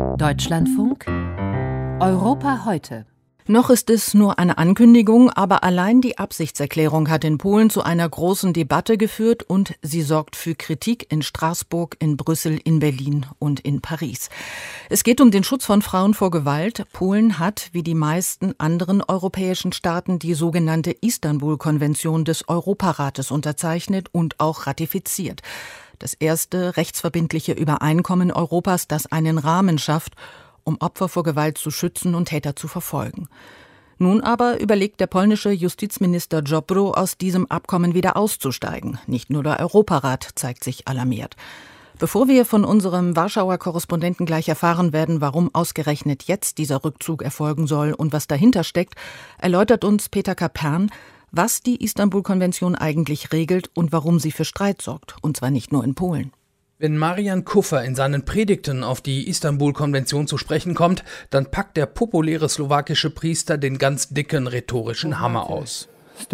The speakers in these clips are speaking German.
Deutschlandfunk Europa heute. Noch ist es nur eine Ankündigung, aber allein die Absichtserklärung hat in Polen zu einer großen Debatte geführt und sie sorgt für Kritik in Straßburg, in Brüssel, in Berlin und in Paris. Es geht um den Schutz von Frauen vor Gewalt. Polen hat, wie die meisten anderen europäischen Staaten, die sogenannte Istanbul-Konvention des Europarates unterzeichnet und auch ratifiziert. Das erste rechtsverbindliche Übereinkommen Europas, das einen Rahmen schafft, um Opfer vor Gewalt zu schützen und Täter zu verfolgen. Nun aber überlegt der polnische Justizminister Ziobro, aus diesem Abkommen wieder auszusteigen. Nicht nur der Europarat zeigt sich alarmiert. Bevor wir von unserem Warschauer Korrespondenten gleich erfahren werden, warum ausgerechnet jetzt dieser Rückzug erfolgen soll und was dahinter steckt, erläutert uns Peter Kapern, was die Istanbul-Konvention eigentlich regelt und warum sie für Streit sorgt, und zwar nicht nur in Polen. Wenn Marian Kuffer in seinen Predigten auf die Istanbul-Konvention zu sprechen kommt, dann packt der populäre slowakische Priester den ganz dicken rhetorischen Hammer aus.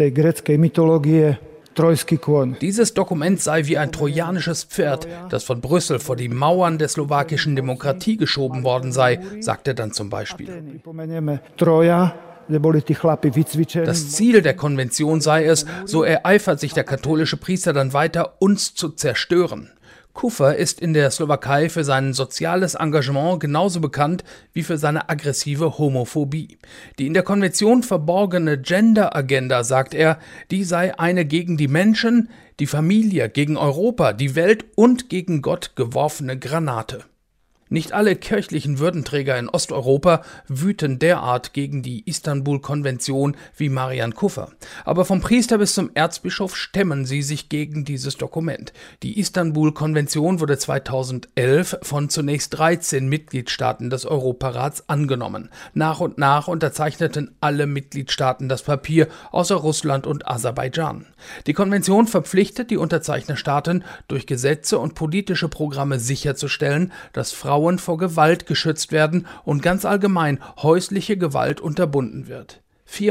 Dieses Dokument sei wie ein trojanisches Pferd, das von Brüssel vor die Mauern der slowakischen Demokratie geschoben worden sei, sagt er dann zum Beispiel. Das Ziel der Konvention sei es, so ereifert sich der katholische Priester dann weiter, uns zu zerstören. Kuffer ist in der Slowakei für sein soziales Engagement genauso bekannt wie für seine aggressive Homophobie. Die in der Konvention verborgene Gender-Agenda, sagt er, die sei eine gegen die Menschen, die Familie, gegen Europa, die Welt und gegen Gott geworfene Granate. Nicht alle kirchlichen Würdenträger in Osteuropa wüten derart gegen die Istanbul-Konvention wie Marian Kuffer. Aber vom Priester bis zum Erzbischof stemmen sie sich gegen dieses Dokument. Die Istanbul-Konvention wurde 2011 von zunächst 13 Mitgliedstaaten des Europarats angenommen. Nach und nach unterzeichneten alle Mitgliedstaaten das Papier, außer Russland und Aserbaidschan. Die Konvention verpflichtet die Unterzeichnerstaaten, durch Gesetze und politische Programme sicherzustellen, dass Frauen vor Gewalt geschützt werden und ganz allgemein häusliche Gewalt unterbunden wird.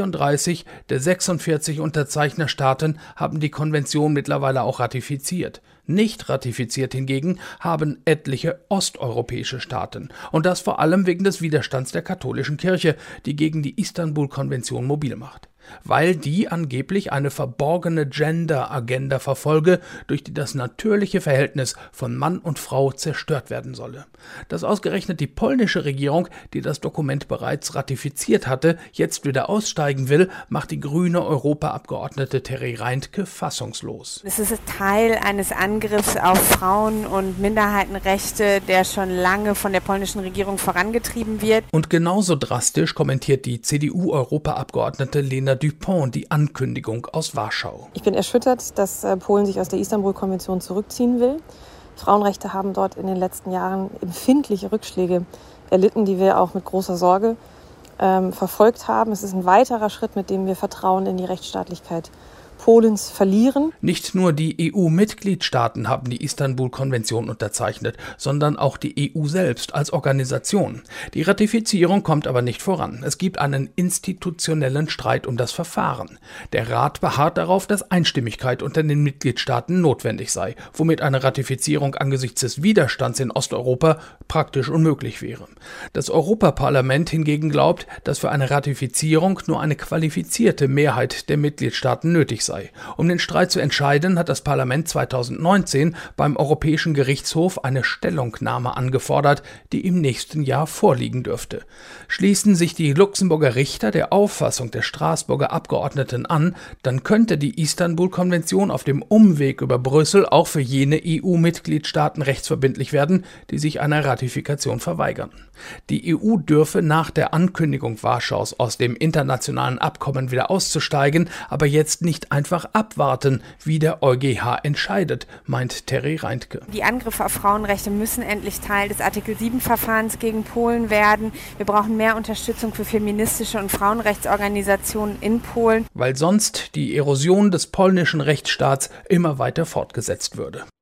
34 der 46 Unterzeichnerstaaten haben die Konvention mittlerweile auch ratifiziert. Nicht ratifiziert hingegen haben etliche osteuropäische Staaten. Und das vor allem wegen des Widerstands der katholischen Kirche, die gegen die Istanbul-Konvention mobil macht. Weil die angeblich eine verborgene Gender-Agenda verfolge, durch die das natürliche Verhältnis von Mann und Frau zerstört werden solle. Dass ausgerechnet die polnische Regierung, die das Dokument bereits ratifiziert hatte, jetzt wieder aussteigen will, macht die grüne Europaabgeordnete Terry Reintke fassungslos. Es ist Teil eines Angriffs auf Frauen- und Minderheitenrechte, der schon lange von der polnischen Regierung vorangetrieben wird. Und genauso drastisch kommentiert die CDU-Europaabgeordnete Lena Dupont die Ankündigung aus Warschau. Ich bin erschüttert, dass Polen sich aus der Istanbul-Konvention zurückziehen will. Frauenrechte haben dort in den letzten Jahren empfindliche Rückschläge erlitten, die wir auch mit großer Sorge verfolgt haben. Es ist ein weiterer Schritt, mit dem wir Vertrauen in die Rechtsstaatlichkeit Polens verlieren. Nicht nur die EU-Mitgliedstaaten haben die Istanbul-Konvention unterzeichnet, sondern auch die EU selbst als Organisation. Die Ratifizierung kommt aber nicht voran. Es gibt einen institutionellen Streit um das Verfahren. Der Rat beharrt darauf, dass Einstimmigkeit unter den Mitgliedstaaten notwendig sei, womit eine Ratifizierung angesichts des Widerstands in Osteuropa praktisch unmöglich wäre. Das Europaparlament hingegen glaubt, dass für eine Ratifizierung nur eine qualifizierte Mehrheit der Mitgliedstaaten nötig sei. Um den Streit zu entscheiden, hat das Parlament 2019 beim Europäischen Gerichtshof eine Stellungnahme angefordert, die im nächsten Jahr vorliegen dürfte. Schließen sich die Luxemburger Richter der Auffassung der Straßburger Abgeordneten an, dann könnte die Istanbul-Konvention auf dem Umweg über Brüssel auch für jene EU-Mitgliedstaaten rechtsverbindlich werden, die sich einer Ratifikation verweigern. Die EU dürfe nach der Ankündigung Warschaus aus dem internationalen Abkommen wieder auszusteigen, aber jetzt nicht einfach abwarten, wie der EuGH entscheidet, meint Terry Reintke. Die Angriffe auf Frauenrechte müssen endlich Teil des Artikel-7-Verfahrens gegen Polen werden. Wir brauchen mehr Unterstützung für feministische und Frauenrechtsorganisationen in Polen. Weil sonst die Erosion des polnischen Rechtsstaats immer weiter fortgesetzt würde.